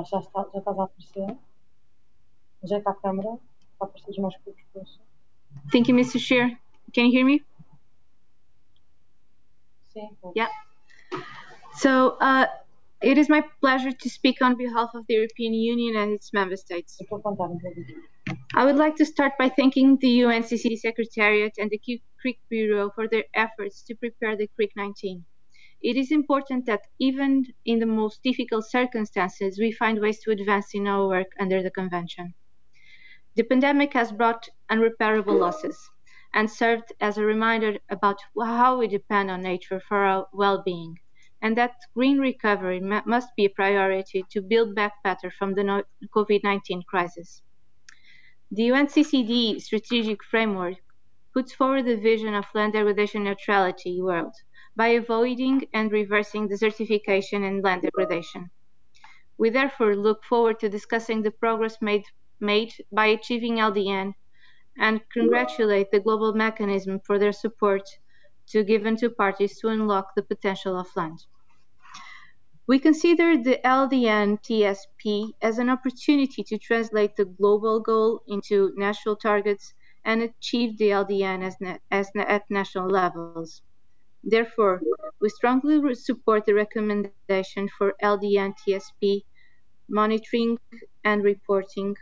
Já estás a aparecer? Ajeita a câmera para aparecer mais com o pescoço. Thank you, Mr. Chair. Can you hear me? Sim. Yeah. So it is my pleasure to speak on behalf of the European Union and its member states. I would like to start by thanking the UNCCD Secretariat and the CRIC Bureau for their efforts to prepare the CRIC-19. It is important that even in the most difficult circumstances, we find ways to advance in our work under the Convention. The pandemic has brought unrepairable losses and served as a reminder about how we depend on nature for our well-being, and that green recovery must be a priority to build back better from the COVID-19 crisis. The UNCCD strategic framework puts forward the vision of land degradation neutrality world by avoiding and reversing desertification and land degradation. We therefore look forward to discussing the progress made by achieving LDN and congratulate the global mechanism for their support given to parties to unlock the potential of land. We consider the LDN TSP as an opportunity to translate the global goal into national targets and achieve the LDN at national levels. Therefore, we strongly support the recommendation for LDN TSP monitoring and reporting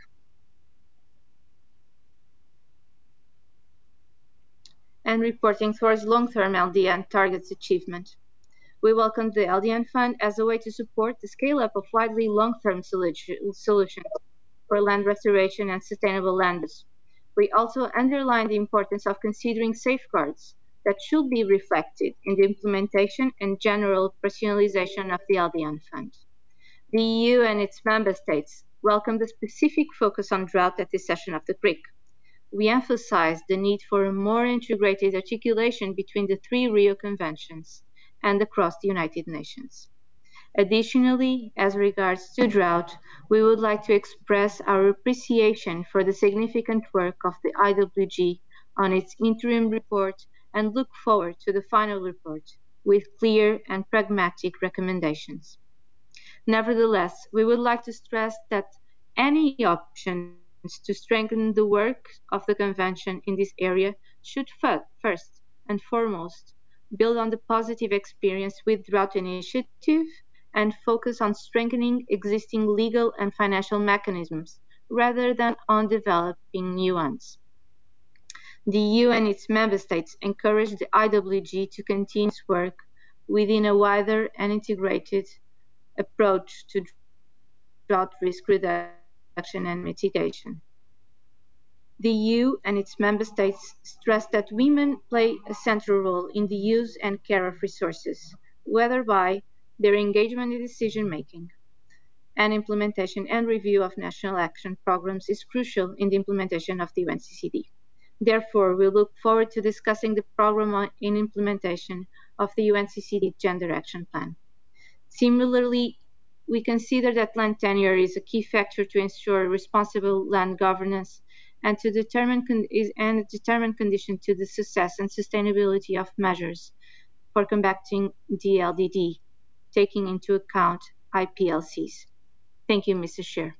towards long-term LDN targets achievement. We welcome the LDN Fund as a way to support the scale-up of widely long-term solutions for land restoration and sustainable land use. We also underline the importance of considering safeguards that should be reflected in the implementation and general personalization of the LDN Fund. The EU and its member states welcome the specific focus on drought at this session of the CRIC. We emphasize the need for a more integrated articulation between the three Rio Conventions and across the United Nations. Additionally, as regards to drought, we would like to express our appreciation for the significant work of the IWG on its interim report and look forward to the final report with clear and pragmatic recommendations. Nevertheless, we would like to stress that any options to strengthen the work of the Convention in this area should first and foremost build on the positive experience with drought initiative and focus on strengthening existing legal and financial mechanisms rather than on developing new ones. The EU and its member states encourage the IWG to continue its work within a wider and integrated approach to drought risk reduction and mitigation. The EU and its member states stress that women play a central role in the use and care of resources, whether by their engagement in decision-making. And implementation and review of national action programs is crucial in the implementation of the UNCCD. Therefore, we look forward to discussing the program in implementation of the UNCCD Gender Action Plan. Similarly, we consider that land tenure is a key factor to ensure responsible land governance and to determine condition to the success and sustainability of measures for combating DLDD, taking into account IPLCs. Thank you, Mr. Chair.